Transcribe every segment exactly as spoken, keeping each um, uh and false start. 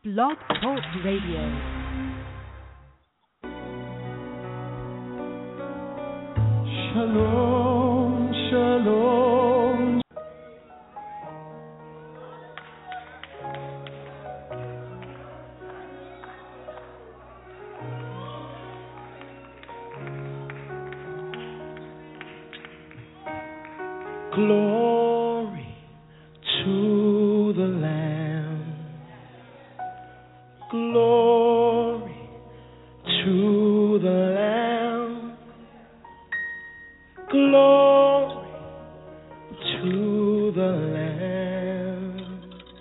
Blog Talk Radio. Shalom, shalom. Glory to the Lamb. Glory to the Lamb. Glory to the Lamb.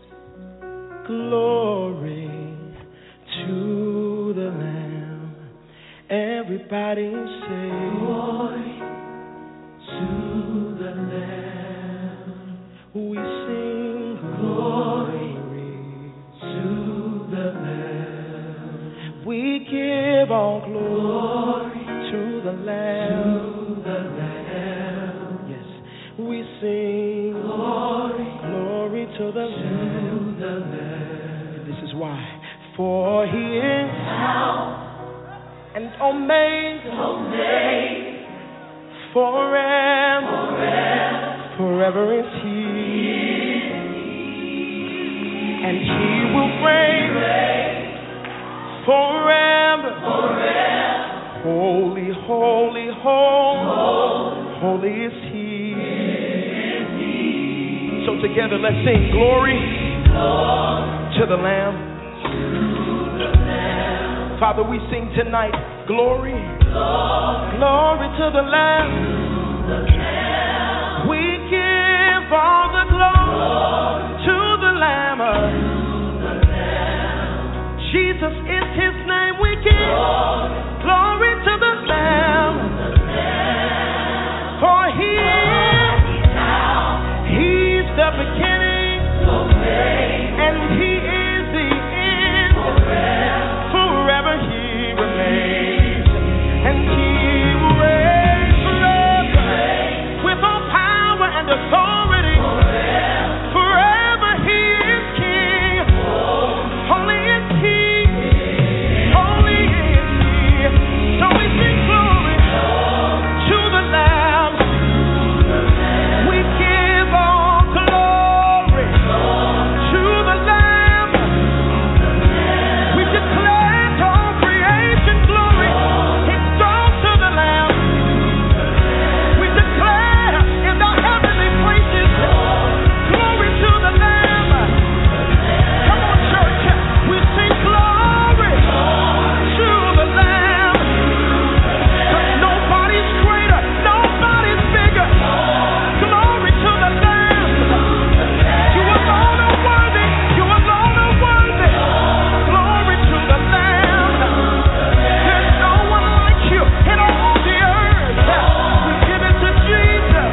Glory to the Lamb. Everybody say glory to the Lamb. We sing glory to the Lamb. We give all glory to the Lamb. To the Lamb. Yes, we sing glory, glory to the Lamb. To the Lamb. This is why, for He is Alpha and Omega, Omega. Forever, forever, forever is He, and He will reign forever, forever. Holy, holy, holy, holy is He. So together, let's sing glory to the Lamb. Father, we sing tonight glory, glory to the Lamb. We give all the glory to the Lamb. Jesus is His name. We give glory to the Lamb. For He is, He's the beginning, and He is the end. Forever He remains, and He will reign forever with all power and authority. Forever He is King. Holy is He. Holy is He. So we sing glory to the Lamb. We give all glory to the Lamb. We declare to all creation glory. It's all to the Lamb. We declare in the heavenly places glory to the Lamb. Come on, church. We sing glory to the Lamb. 'Cause nobody's greater, nobody's bigger. Glory to the Lamb. You alone are worthy. You alone are worthy. Glory to the Lamb. There's no one like you in all the earth. We give it to Jesus.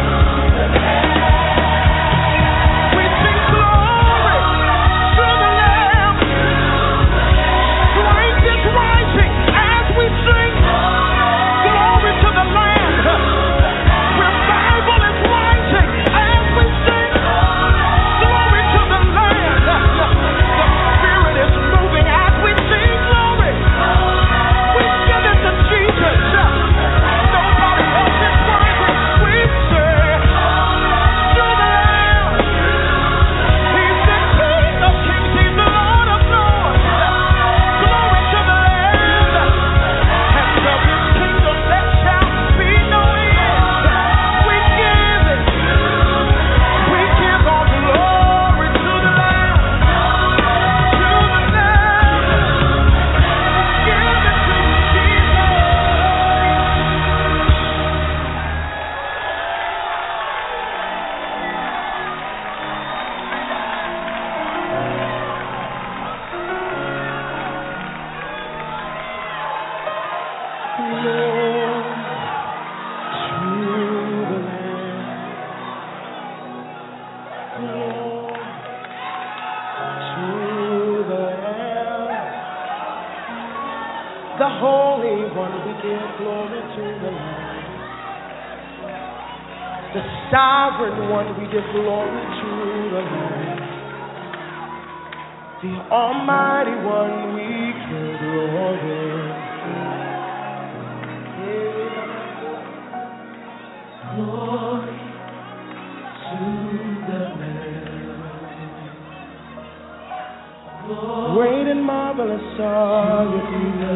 We sing glory to the Lamb. Strength is rising as we sing glory to the Lamb. Revival is rising as we sing glory to the Lamb. The Spirit is moving as we sing glory. We give it to Jesus. Nobody else is worthy. We sing to the Lamb. He's the King of kings. He's the Lord of lords. Glory to the Lamb. And of His kingdom there shall be no end. We give it. We give all glory to the Lamb. To the Lamb. Give it to Jesus. The Holy One, we give glory to the Lamb. The Sovereign One, we give glory to the Lamb. the Almighty One we can glory. Glory to the Lamb. Great and marvelous are you,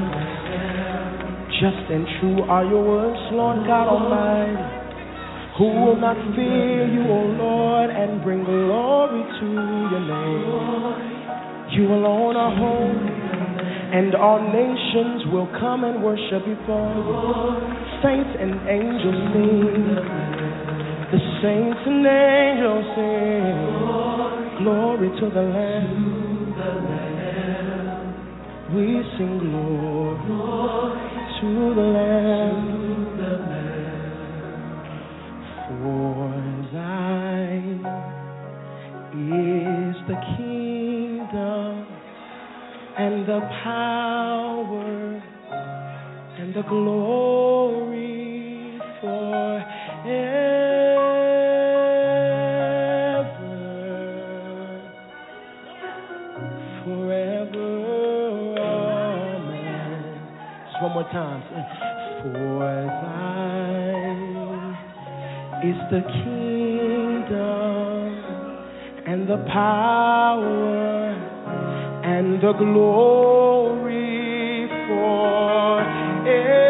just and true are your words, Lord God Almighty. Who will not fear you, O Lord, and bring glory to your name? You alone are holy, and all nations will come and worship before you. Saints and angels sing, the saints and angels sing, glory to the Lamb. We sing glory to the Lamb. For thine is the kingdom and the power and the glory forever, forever, amen. Just one more time. For thine is the kingdom and the power and the glory forever.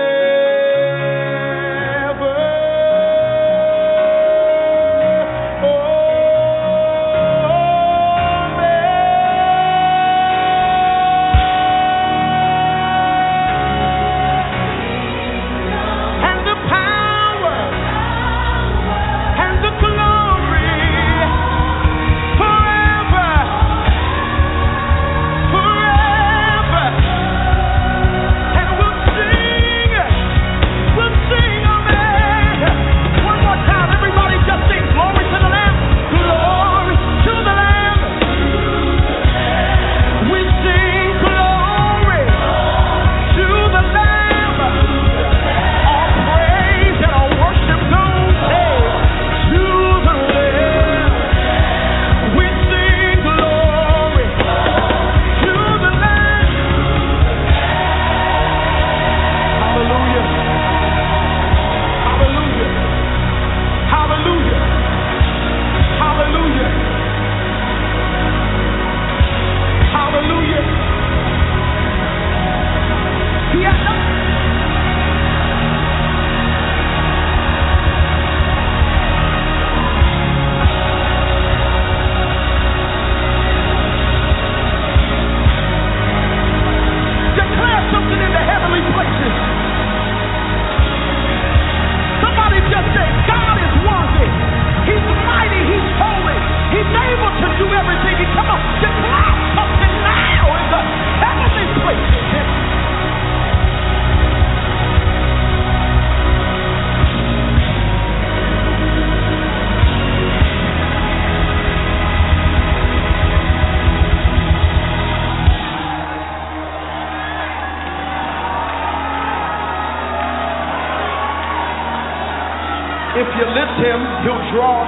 If you lift him, he'll draw.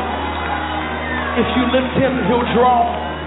If you lift him, he'll draw.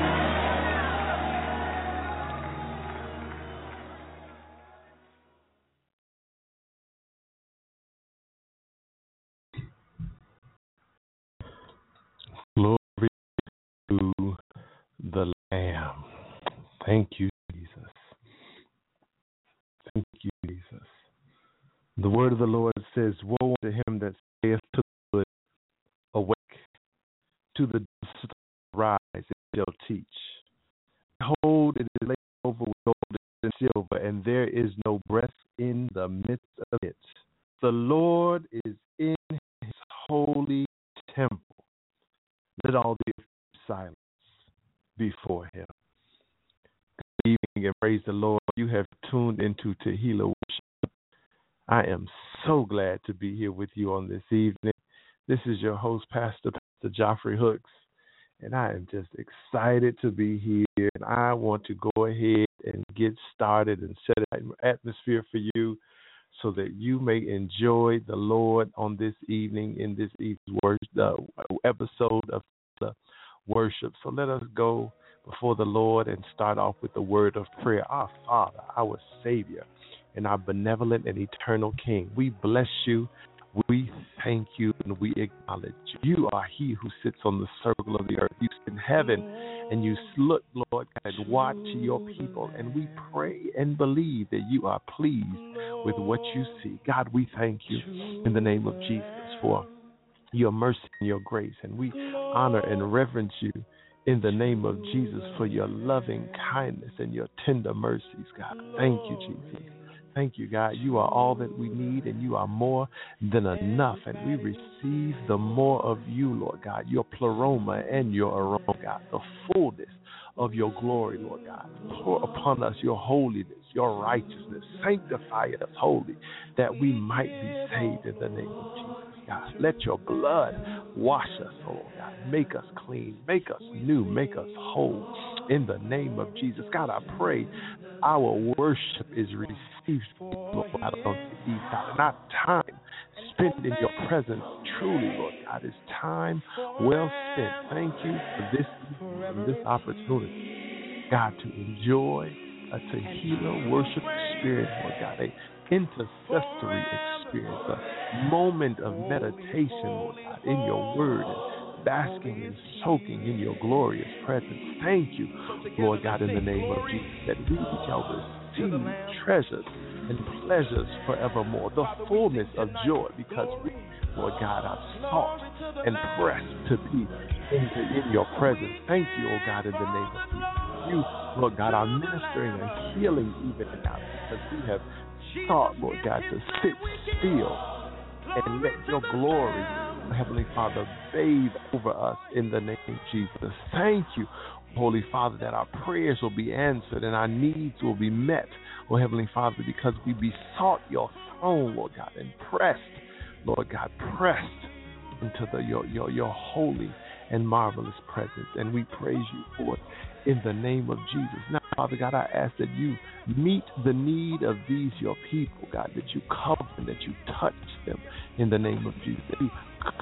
Glory to the Lamb. Thank you, Jesus. Thank you, Jesus. The word of the Lord says, woe unto him that saith to the good, awake, to the dust rise, and shall teach. Behold, it is laid over with gold and silver, and there is no breath in the midst of it. The Lord is in his holy temple. Let all the earth keep silence before him. Good evening and praise the Lord. You have tuned into Tehillah Worship. I am so glad to be here with you on this evening. This is your host, Pastor Pastor Joffrey Hooks, and I am just excited to be here. And I want to go ahead and get started and set an atmosphere for you so that you may enjoy the Lord on this evening in this evening's worship, uh, episode of the worship. So let us go before the Lord and start off with the word of prayer. Our Father, our Savior, and our benevolent and eternal King, we bless you. We thank you and we acknowledge you are he who sits on the circle of the earth. You sit in heaven and you look, Lord God, and watch your people. And we pray and believe that you are pleased with what you see. God, we thank you in the name of Jesus for your mercy and your grace. And we honor and reverence you in the name of Jesus for your loving kindness and your tender mercies, God. Thank you, Jesus. Thank you, God. You are all that we need, and you are more than enough. And we receive the more of you, Lord God, your pleroma and your aroma, God, the fullness of your glory, Lord God. Pour upon us your holiness, your righteousness. Sanctify us holy, that we might be saved in the name of Jesus, God. Let your blood wash us, oh God. Make us clean, make us new, make us whole in the name of Jesus. God, I pray our worship is received, Lord God, on the east side. And our time spent in your presence, truly, Lord God, is time well spent. Thank you for this, for this opportunity, God, to enjoy a Tehillah worship experience, Lord God, an intercessory experience, a moment of meditation, Lord God, in your word, and basking and soaking in your glorious presence. Thank you, Lord God, in the name of Jesus, that we shall receive treasures and pleasures forevermore, the fullness of joy, because we, Lord God, are sought and pressed to be into in your presence. Thank you, oh God, in the name of Jesus. You, Lord God, are ministering and healing even now, because we have sought, Lord God, to sit still and let your glory, Heavenly Father, bathe over us in the name of Jesus. Thank you, Holy Father, that our prayers will be answered and our needs will be met, oh Heavenly Father, because we besought your throne, Lord God, and pressed, Lord God, pressed into the, your, your, your holy and marvelous presence. And we praise you for it in the name of Jesus. Now, Father God, I ask that you meet the need of these, your people, God, that you cover them, that you touch them in the name of Jesus. That you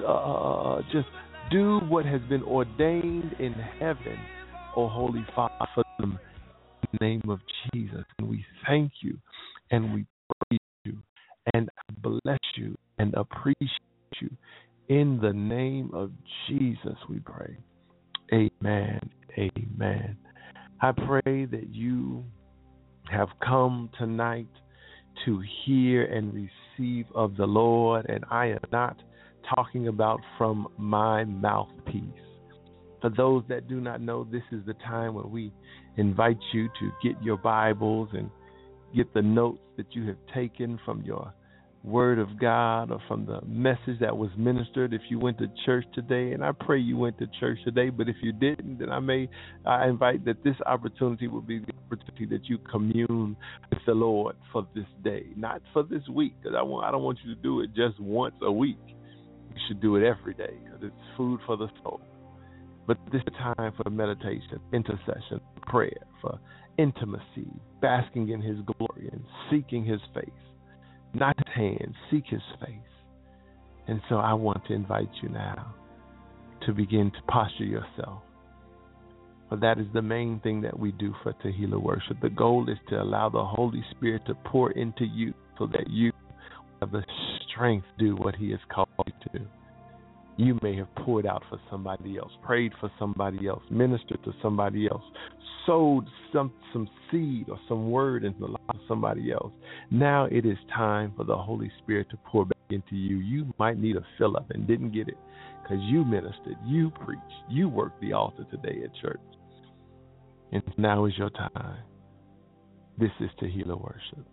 uh, just do what has been ordained in heaven, oh Holy Father, for them in the name of Jesus. And we thank you and we praise you and bless you and appreciate you. In the name of Jesus, we pray. Amen. Amen. I pray that you have come tonight to hear and receive of the Lord, and I am not talking about from my mouthpiece. For those that do not know, this is the time when we invite you to get your Bibles and get the notes that you have taken from your Word of God or from the message that was ministered. If you went to church today, and I pray you went to church today, but if you didn't, then I may I invite that this opportunity will be the opportunity that you commune with the Lord for this day, not for this week, because I want I don't want you to do it just once a week. You should do it every day, because it's food for the soul. But this is a time for meditation, intercession, prayer, for intimacy, basking in his glory and seeking his face. Not his hand, seek his face. And so I want to invite you now to begin to posture yourself. For that is the main thing that we do for Tehillah worship. The goal is to allow the Holy Spirit to pour into you so that you have the strength to do what he has called you to do. You may have poured out for somebody else, prayed for somebody else, ministered to somebody else, sowed some some seed or some word into the life of somebody else. Now it is time for the Holy Spirit to pour back into you. You might need a fill up and didn't get it because you ministered, you preached, you worked the altar today at church. And now is your time. This is Tehillah worship.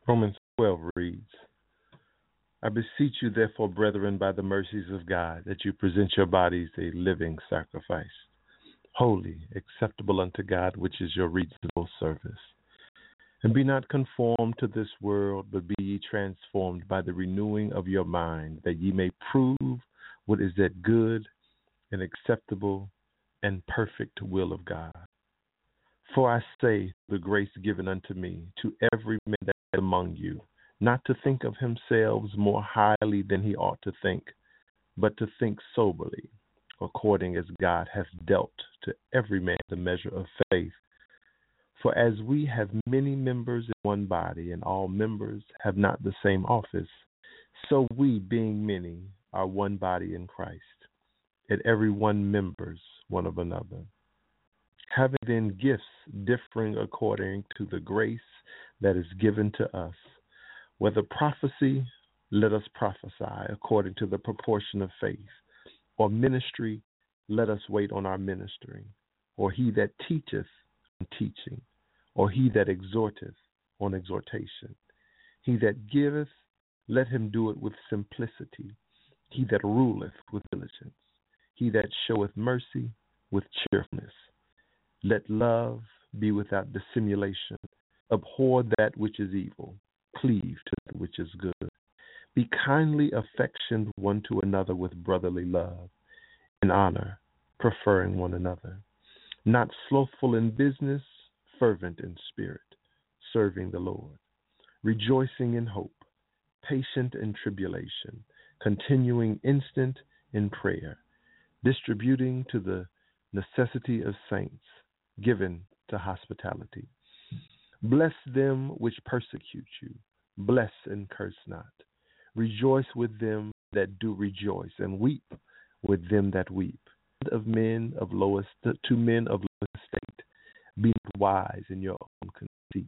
Romans twelve reads, I beseech you, therefore, brethren, by the mercies of God, that you present your bodies a living sacrifice, holy, acceptable unto God, which is your reasonable service. And be not conformed to this world, but be ye transformed by the renewing of your mind, that ye may prove what is that good and acceptable and perfect will of God. For I say, the grace given unto me, to every man that is among you, not to think of himself more highly than he ought to think, but to think soberly, according as God hath dealt to every man the measure of faith. For as we have many members in one body, and all members have not the same office, so we, being many, are one body in Christ, and every one members one of another. Having then gifts differing according to the grace that is given to us, whether prophecy, let us prophesy according to the proportion of faith, or ministry, let us wait on our ministering, or he that teacheth on teaching, or he that exhorteth on exhortation. He that giveth, let him do it with simplicity. He that ruleth with diligence. He that showeth mercy with cheerfulness. Let love be without dissimulation. Abhor that which is evil. Cleave to that which is good. Be kindly affectioned one to another with brotherly love, in honor, preferring one another. Not slothful in business, fervent in spirit, serving the Lord. Rejoicing in hope, patient in tribulation, continuing instant in prayer, distributing to the necessity of saints, given to hospitality. Bless them which persecute you. Bless and curse not. Rejoice with them that do rejoice, and weep with them that weep. Of men of lowest to men of lowest estate, be not wise in your own conceits.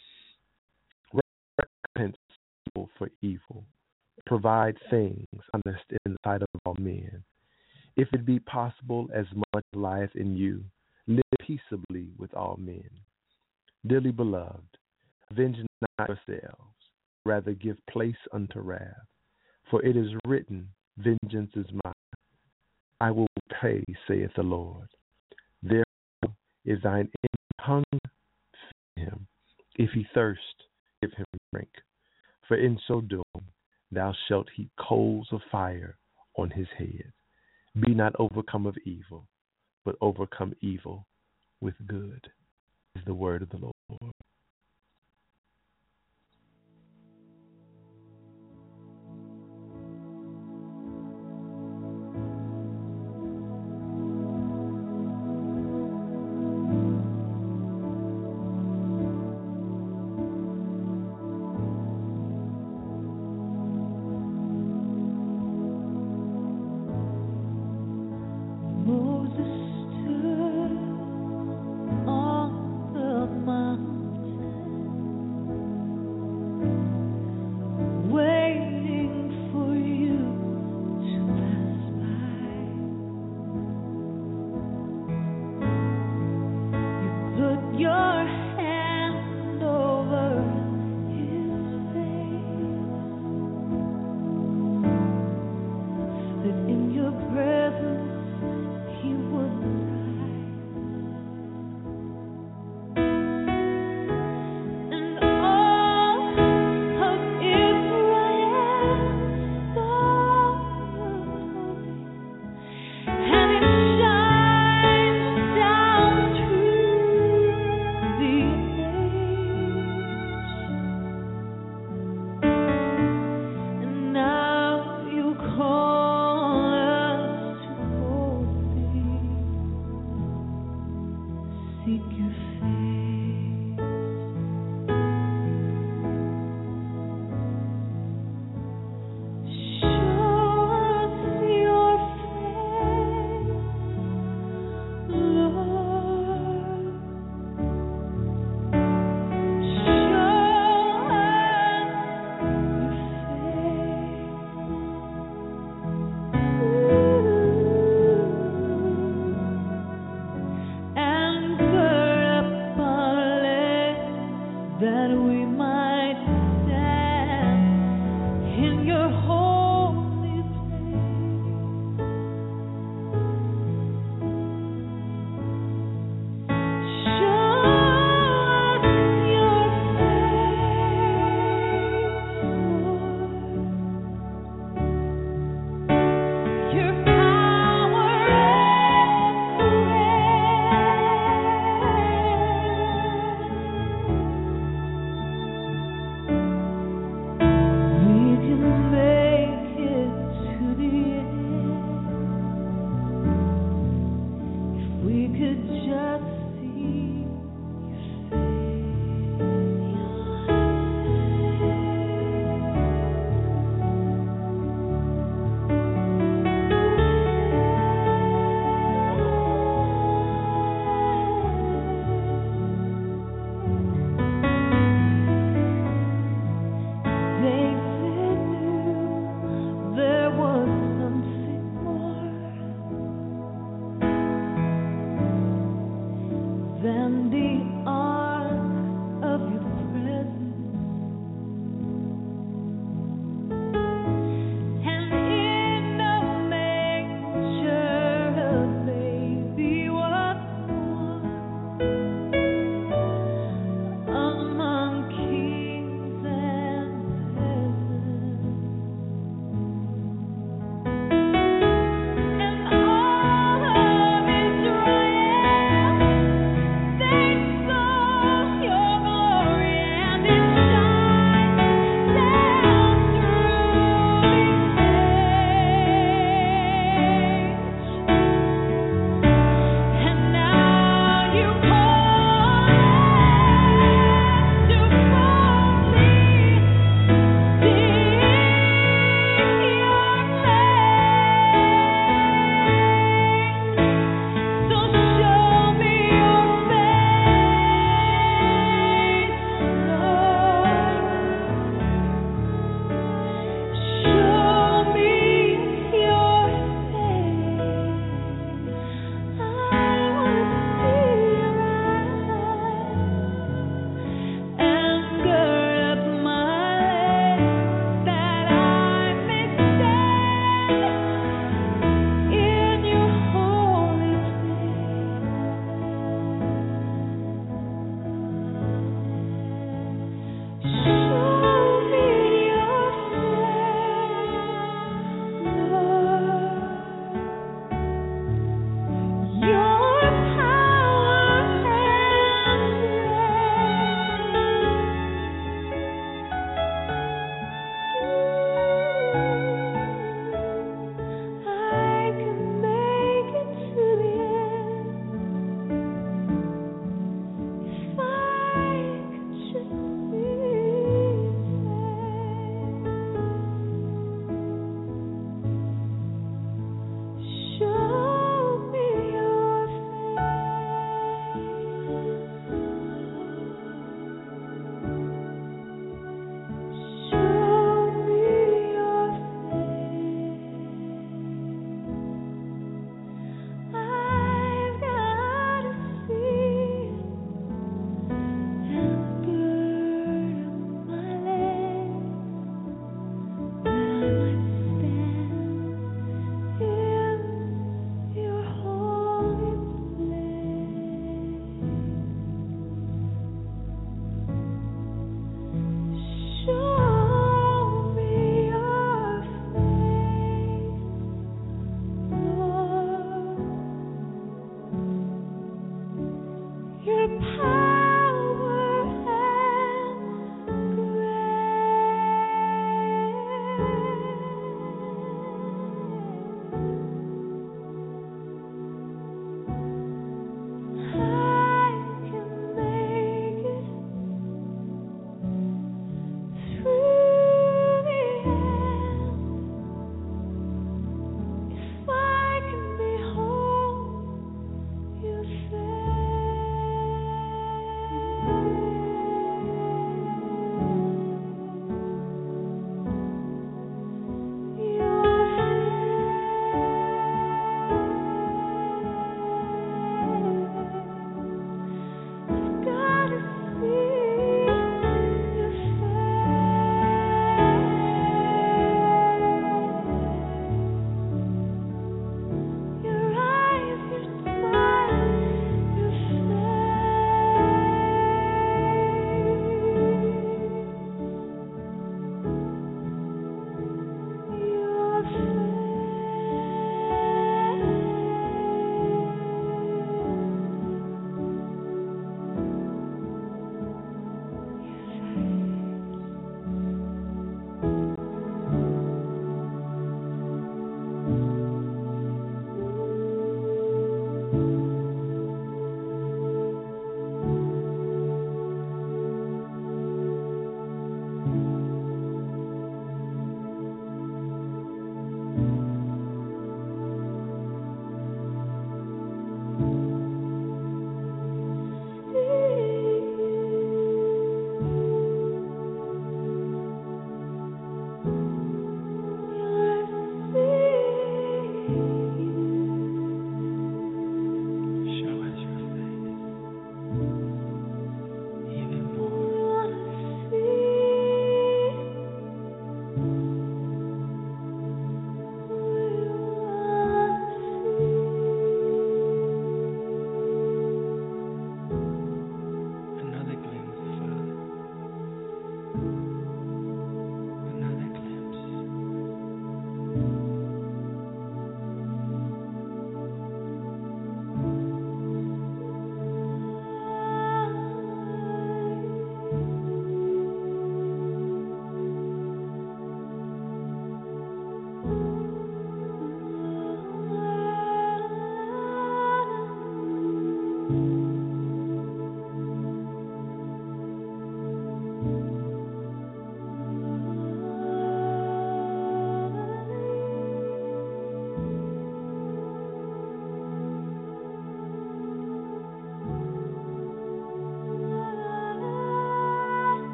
Recompense evil for evil. Provide things honest in the sight of all men. If it be possible, as much lieth in you, live peaceably with all men. Dearly beloved, avenge not yourselves, rather give place unto wrath. For it is written, vengeance is mine, I will pay, saith the Lord. Therefore is thine enemy hunger, feed him. If he thirst, give him drink. For in so doing, thou shalt heap coals of fire on his head. Be not overcome of evil, but overcome evil with good, is the word of the Lord. And gird They saw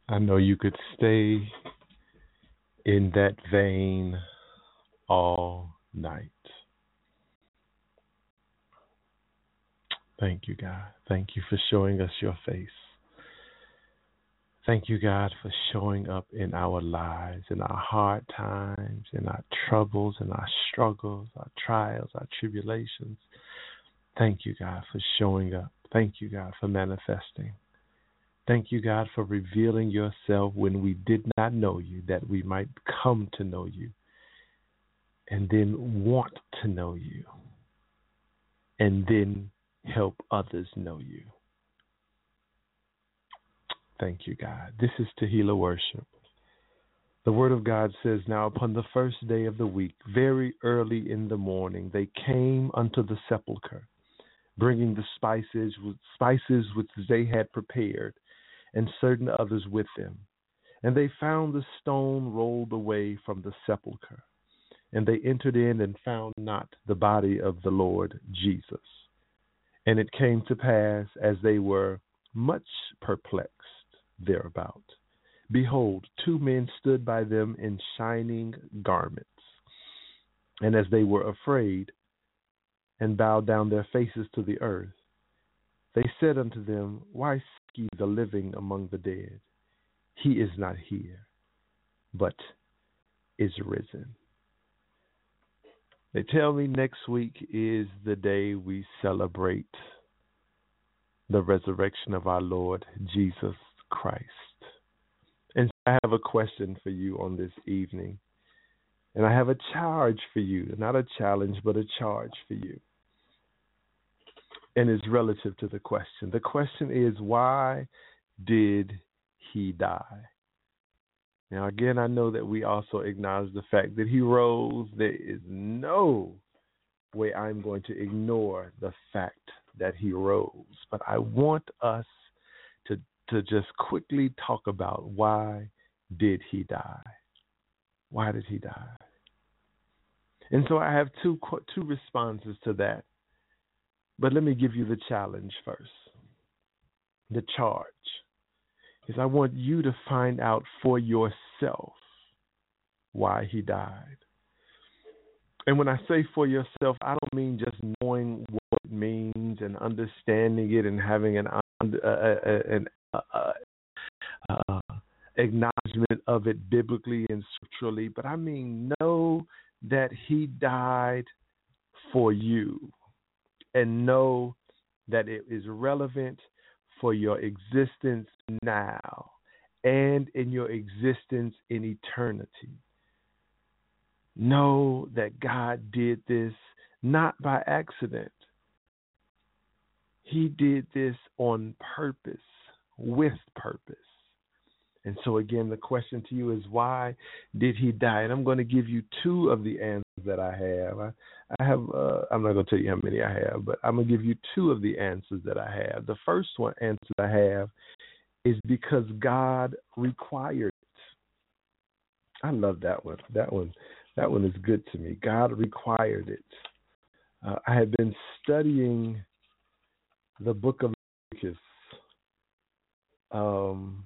I know you could stay in that vein all night. Thank you, God. Thank you for showing us your face. Thank you, God, for showing up in our lives, in our hard times, in our troubles, in our struggles, our trials, our tribulations. Thank you, God, for showing up. Thank you, God, for manifesting. Thank you, God, for revealing yourself when we did not know you, that we might come to know you and then want to know you and then help others know you. Thank you, God. This is Tehillah Worship. The Word of God says, now upon the first day of the week, very early in the morning, they came unto the sepulchre, bringing the spices, spices which they had prepared, and certain others with them. And they found the stone rolled away from the sepulchre. And they entered in and found not the body of the Lord Jesus. And it came to pass, as they were much perplexed thereabout, behold, two men stood by them in shining garments. And as they were afraid, and bowed down their faces to the earth, they said unto them, why seek ye the living among the dead? He is not here, but is risen. They tell me next week is the day we celebrate the resurrection of our Lord Jesus Christ. And I have a question for you on this evening. And I have a charge for you, not a challenge, but a charge for you. And it's relative to the question. The question is, why did he die? Now, again, I know that we also acknowledge the fact that he rose. There is no way I'm going to ignore the fact that he rose. But I want us to, to just quickly talk about, why did he die? Why did he die? And so I have two two responses to that. But let me give you the challenge first. The charge is, I want you to find out for yourself why he died. And when I say for yourself, I don't mean just knowing what it means and understanding it and having an, uh, an uh, uh, acknowledgement of it biblically and scripturally, but I mean know that he died for you, and know that it is relevant for your existence now and in your existence in eternity. Know that God did this not by accident. He did this on purpose, with purpose. And so again, the question to you is, why did he die? And I'm going to give you two of the answers that I have. I, I have, uh, I'm not going to tell you how many I have, but I'm going to give you two of the answers that I have. The first one answer I have is because God required it. I love that one. That one, that one is good to me. God required it. Uh, I have been studying the book of Leviticus. Um,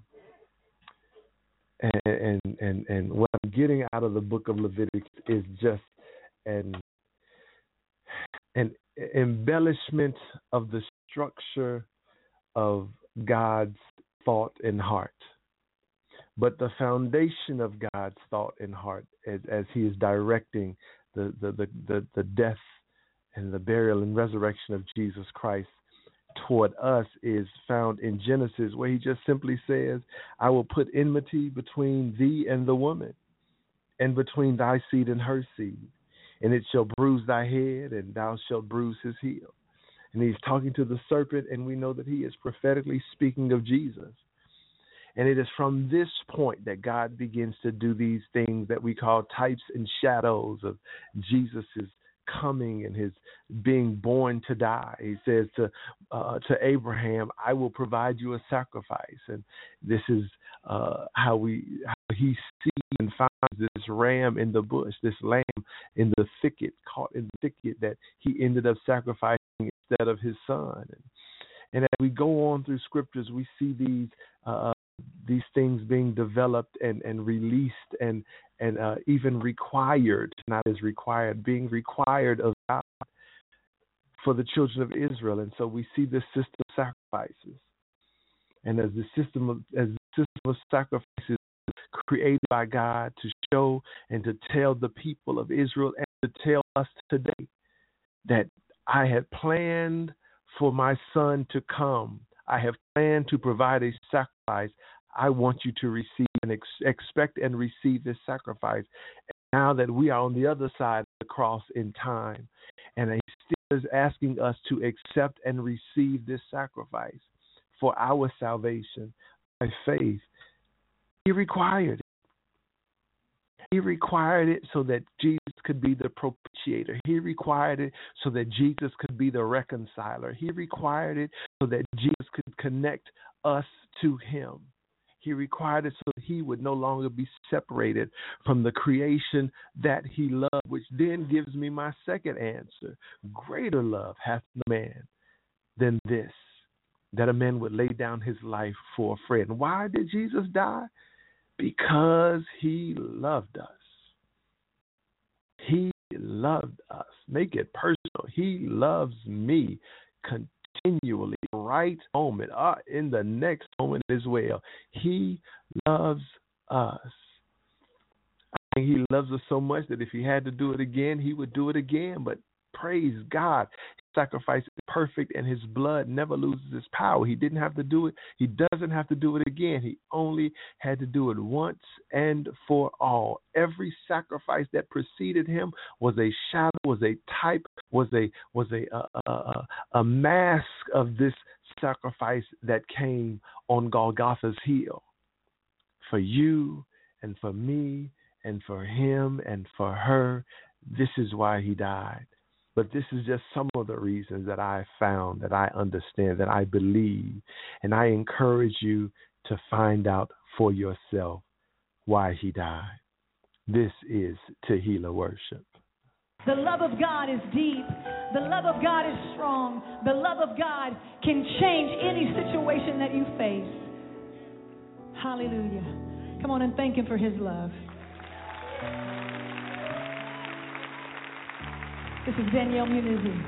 And, and and and what I'm getting out of the book of Leviticus is just an an embellishment of the structure of God's thought and heart. But the foundation of God's thought and heart, as, as he is directing the, the, the, the, the death and the burial and resurrection of Jesus Christ toward us, is found in Genesis, where he just simply says, I will put enmity between thee and the woman, and between thy seed and her seed, and it shall bruise thy head, and thou shalt bruise his heel. And he's talking to the serpent, and we know that he is prophetically speaking of Jesus. And it is from this point that God begins to do these things that we call types and shadows of Jesus's coming and his being born to die. He says to uh, to Abraham, I will provide you a sacrifice. And this is uh, how we how he sees and finds this ram in the bush, this lamb in the thicket, caught in the thicket, that he ended up sacrificing instead of his son. And, and as we go on through scriptures, we see these uh, these things being developed and, and released and and uh, even required, not as required, being required of God for the children of Israel. And so we see this system of sacrifices. And as the system of as the system of sacrifices created by God to show and to tell the people of Israel and to tell us today that I had planned for my son to come. I have planned to provide a sacrifice. I want you to receive and ex- expect and receive this sacrifice. And now that we are on the other side of the cross in time, and he still is asking us to accept and receive this sacrifice for our salvation by faith, he required it. He required it so that Jesus could be the propitiator. He required it so that Jesus could be the reconciler. He required it so that Jesus could connect us to him. He required it so that he would no longer be separated from the creation that he loved, which then gives me my second answer. Greater love hath no man than this, that a man would lay down his life for a friend. Why did Jesus die? Because he loved us. He loved us. Make it personal. He loves me continually, right moment, uh, in the next moment as well. He loves us. I think he loves us so much that if he had to do it again, he would do it again. But praise God, his sacrifice is perfect and his blood never loses its power. He didn't have to do it. He doesn't have to do it again. He only had to do it once and for all. Every sacrifice that preceded him was a shadow, was a type, was a was a a, a, a mask of this sacrifice that came on Golgotha's hill for you and for me and for him and for her. This is why he died. But this is just some of the reasons that I found, that I understand, that I believe. And I encourage you to find out for yourself why he died. This is Tehillah Worship. The love of God is deep. The love of God is strong. The love of God can change any situation that you face. Hallelujah. Come on and thank him for his love. This is Danielle Munizi.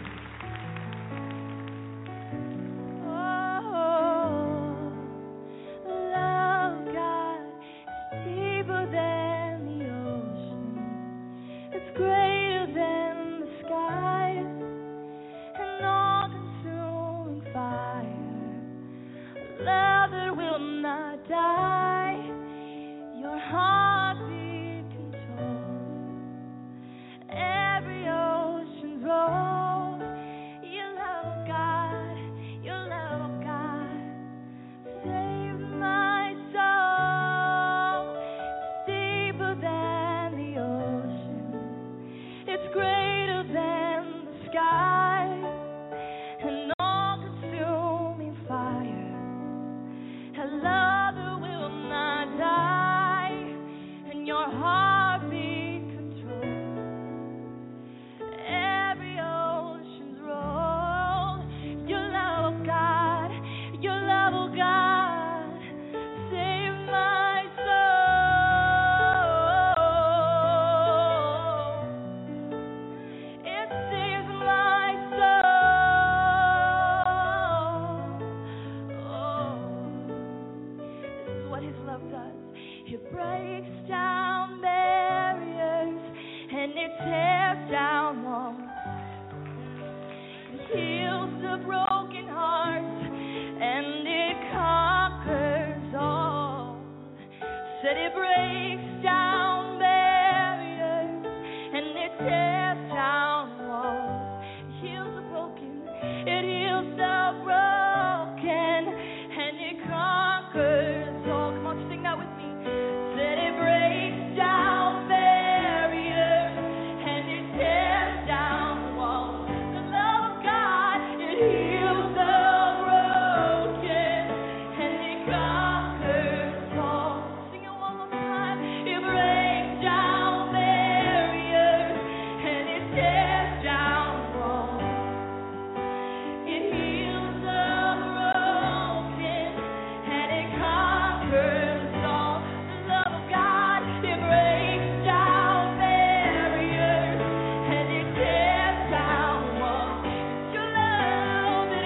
Every ocean's roll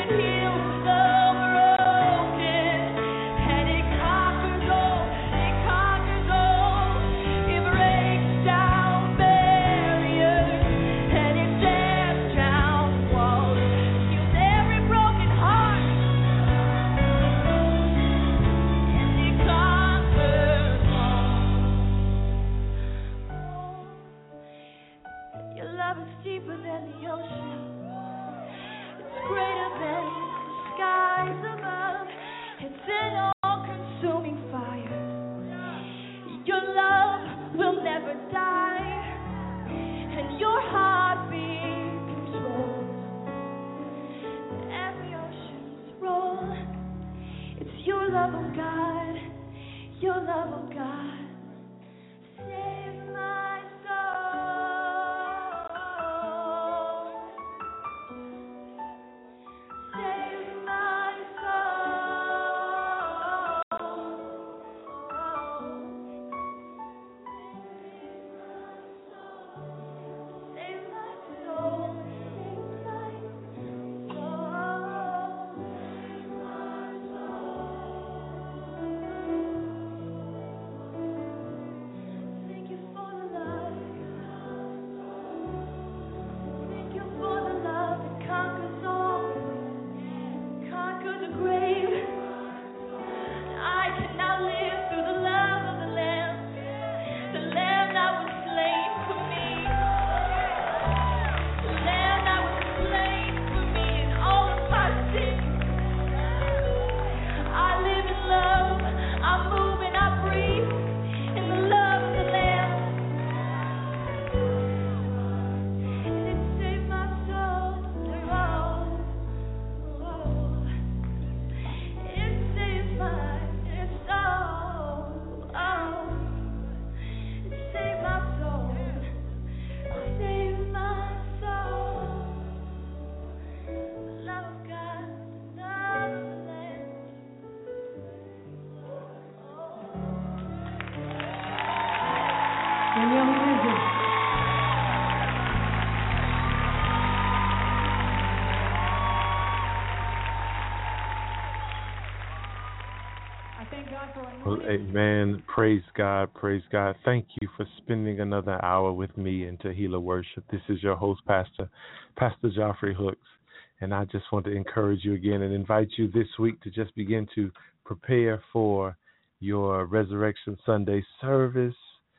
Well, amen. Praise God. Praise God. Thank you for spending another hour with me in Tehillah Worship. This is your host, Pastor, Pastor Joffrey Hooks. And I just want to encourage you again and invite you this week to just begin to prepare for your Resurrection Sunday service.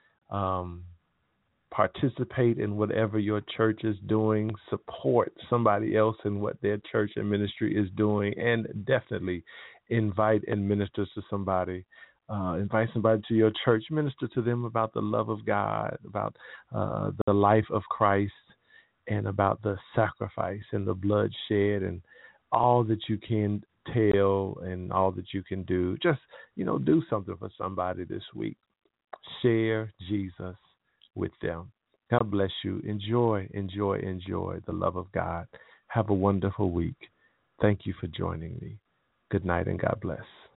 Um, participate in whatever your church is doing. Support somebody else in what their church and ministry is doing. And definitely invite and minister to somebody. Uh, invite somebody to your church. Minister to them about the love of God, about uh, the life of Christ, and about the sacrifice and the blood shed and all that you can tell and all that you can do. Just, you know, do something for somebody this week. Share Jesus with them. God bless you. Enjoy, enjoy, enjoy the love of God. Have a wonderful week. Thank you for joining me. Good night and God bless.